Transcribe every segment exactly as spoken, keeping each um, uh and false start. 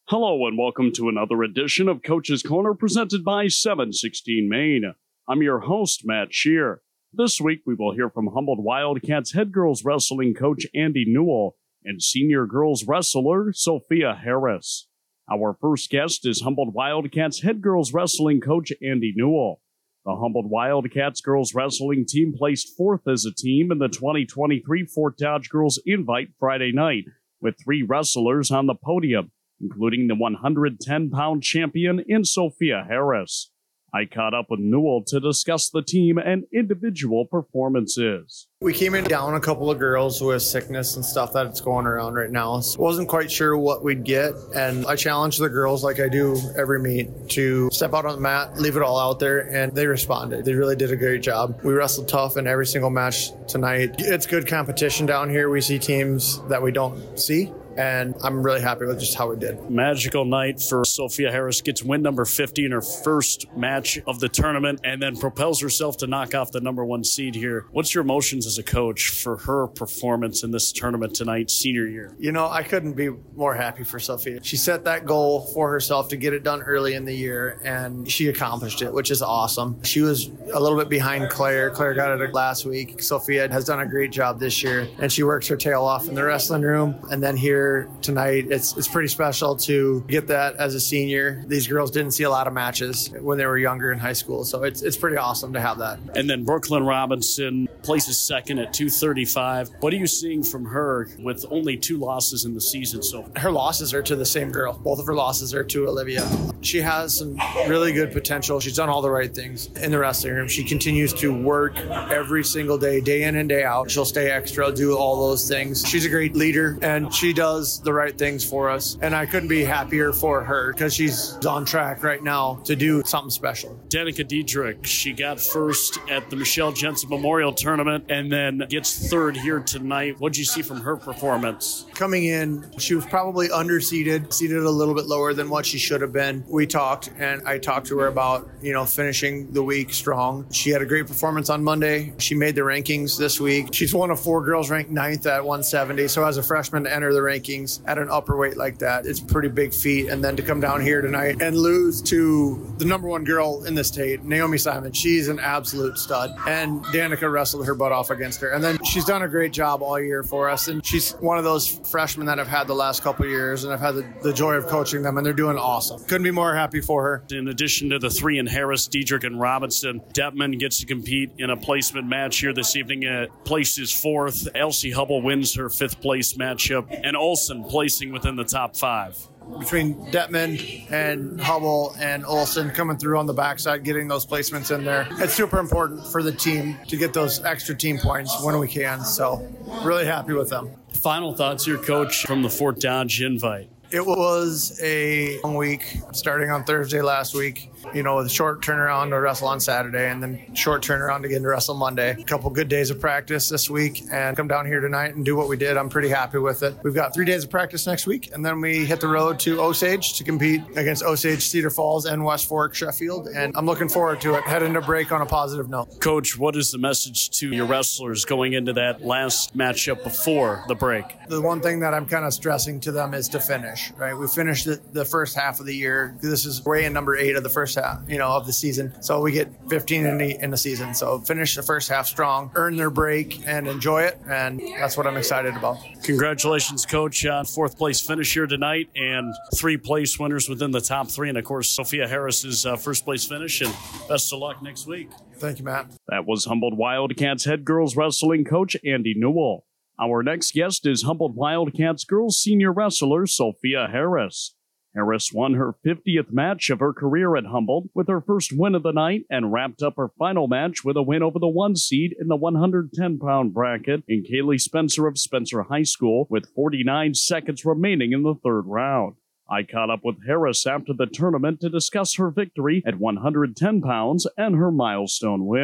Hello and welcome to another edition of Coach's Corner presented by seven sixteen Maine. I'm your host, Matt Shear. This week we will hear from Humboldt Wildcats head girls wrestling coach Andy Newell and senior girls wrestler Sophia Harris. Our first guest is Humboldt Wildcats head girls wrestling coach Andy Newell. The Humboldt Wildcats girls wrestling team placed fourth as a team in the twenty twenty-three Fort Dodge Girls Invite Friday night, with three wrestlers on the podium, including the one hundred ten pound champion in Sophia Harris. I caught up with Newell to discuss the team and individual performances. We came in down a couple of girls with sickness and stuff that's going around right now. So wasn't quite sure what we'd get, and I challenged the girls like I do every meet to step out on the mat, leave it all out there, and they responded. They really did a great job. We wrestled tough in every single match tonight. It's good competition down here. We see teams that we don't see, and I'm really happy with just how we did. Magical night for Sophia Harris. Gets win number fifty in her first match of the tournament and then propels herself to knock off the number one seed here. What's your emotions as a coach for her performance in this tournament tonight, senior year? You know, I couldn't be more happy for Sophia. She set that goal for herself to get it done early in the year, and she accomplished it, which is awesome. She was a little bit behind Claire. Claire got it last week. Sophia has done a great job this year, and she works her tail off in the wrestling room. And then here tonight, it's it's pretty special to get that as a senior. These girls didn't see a lot of matches when they were younger in high school, so it's it's pretty awesome to have that. And then Brooklyn Robinson places second at two thirty-five. What are you seeing from her with only two losses in the season so far? Her losses are to the same girl. Both of her losses are to Olivia. She has some really good potential. She's done all the right things in the wrestling room. She continues to work every single day, day in and day out. She'll stay extra, do all those things. She's a great leader, and she does the right things for us. And I couldn't be happier for her because she's on track right now to do something special. Danica Diedrich, she got first at the Michelle Jensen Memorial Tournament and then gets third here tonight. What'd you see from her performance? Coming in, she was probably underseeded, seated a little bit lower than what she should have been. We talked, and I talked to her about, you know, finishing the week strong. She had a great performance on Monday. She made the rankings this week. She's one of four girls ranked ninth at one seventy. So as a freshman to enter the rankings at an upper weight like that, it's a pretty big feat. And then to come down here tonight and lose to the number one girl in the state, Naomi Simon, she's an absolute stud. And Danica wrestled her butt off against her. And then she's done a great job all year for us. And she's one of those freshmen that I've had the last couple of years, and I've had the, the joy of coaching them, and they're doing awesome. Couldn't be more happy for her. In addition to the three in Harris, Diedrich, and Robinson, Detman gets to compete in a placement match here this evening. At places fourth. Elsie Hubble wins her fifth place matchup, and Olsen placing within the top five. Between Detman and Hubble and Olsen coming through on the backside, getting those placements in there. It's super important for the team to get those extra team points when we can. So really happy with them. Final thoughts here, Coach, from the Fort Dodge Invite. It was a long week starting on Thursday last week, you know, with a short turnaround to wrestle on Saturday and then short turnaround again to wrestle Monday. A couple good days of practice this week and come down here tonight and do what we did. I'm pretty happy with it. We've got three days of practice next week, and then we hit the road to Osage to compete against Osage, Cedar Falls, and West Fork, Sheffield. And I'm looking forward to it. Heading to break on a positive note. Coach, what is the message to your wrestlers going into that last matchup before the break? The one thing that I'm kind of stressing to them is to finish. Right, we finished the, the first half of the year. This is we're in number eight of the first half, you know, of the season. So we get fifteen in the in the season. So finish the first half strong, earn their break, and enjoy it. And that's what I'm excited about. Congratulations, Coach, on fourth place finish here tonight, and three place winners within the top three, and of course Sophia Harris's uh, first place finish. And best of luck next week. Thank you, Matt. That was Humboldt Wildcats head girls wrestling coach Andy Newell. Our next guest is Humboldt Wildcats girls senior wrestler Sophia Harris. Harris won her fiftieth match of her career at Humboldt with her first win of the night and wrapped up her final match with a win over the one seed in the one hundred ten pound bracket in Kaylee Spencer of Spencer High School with forty-nine seconds remaining in the third round. I caught up with Harris after the tournament to discuss her victory at one hundred ten pounds and her milestone win.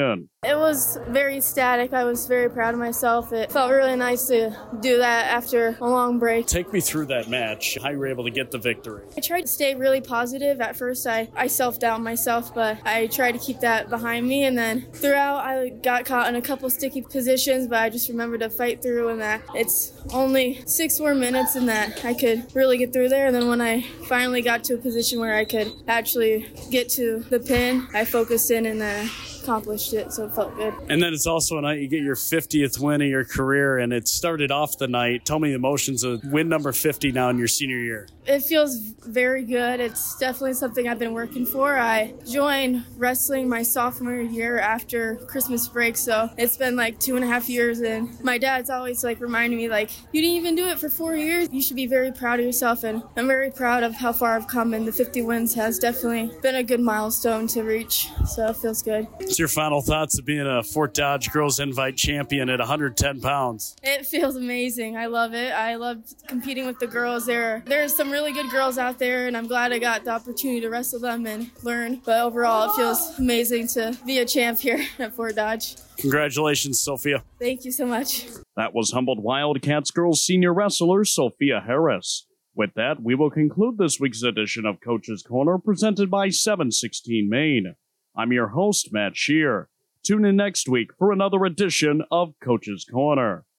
It was very ecstatic. I was very proud of myself. It felt really nice to do that after a long break. Take me through that match, how you were able to get the victory. I tried to stay really positive. At first, I, I self-doubt myself, but I tried to keep that behind me. And then throughout, I got caught in a couple sticky positions, but I just remembered to fight through and that it's only six more minutes and that I could really get through there. And then when I finally got to a position where I could actually get to the pin, I focused in and uh, accomplished it, so it felt good. And then it's also a night you get your fiftieth win of your career, and it started off the night. Tell me the emotions of win number fifty now in your senior year. It feels very good. It's definitely something I've been working for. I joined wrestling my sophomore year after Christmas break, so it's been like two and a half years, and my dad's always like reminding me, like, you didn't even do it for four years. You should be very proud of yourself, and I'm very proud of how far I've come, and the fifty wins has definitely been a good milestone to reach, so it feels good. What's your final thoughts of being a Fort Dodge Girls Invite champion at one hundred ten pounds? It feels amazing. I love it. I love competing with the girls. There, there's some really good girls out there, and I'm glad I got the opportunity to wrestle them and learn. But overall, it feels amazing to be a champ here at Fort Dodge. Congratulations, Sophia. Thank you so much. That was Humboldt Wildcats girls senior wrestler Sophia Harris. With that, we will conclude this week's edition of Coach's Corner, presented by seven sixteen Maine. I'm your host, Matt Shear. Tune in next week for another edition of Coach's Corner.